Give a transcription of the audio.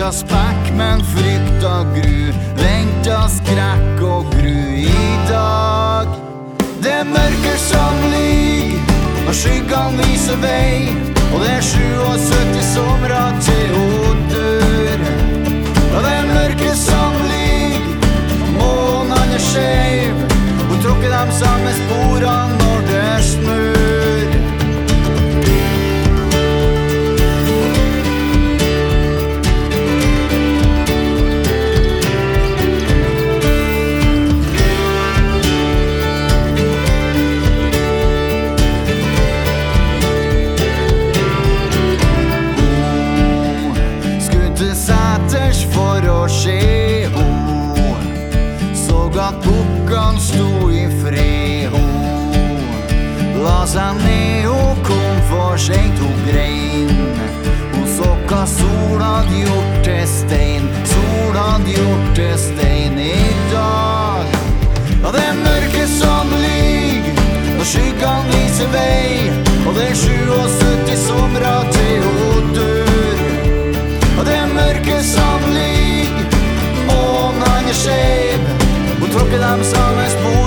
ikke av spekk, men frykt og gru. Vent av skrekk og gru i dag. Det mørker som ligger, og skyggene viser vei. Og det 77 somre til hun dør. Og det mørker som ligger, månen skjev. Hun tråkker de samme sporene når det snør. For å skje såg at bukken sto i fred. La seg ned og kom for sent og grein. Hun så hva sol hadde gjort til stein. Sol hadde gjort til stein i dag. Ja, det mørke som ligger, og skyggene viser vei. Og det 77 somre til hun dør. Og det mørke som ligger, månen skjev. Hun tråkker de samme spor.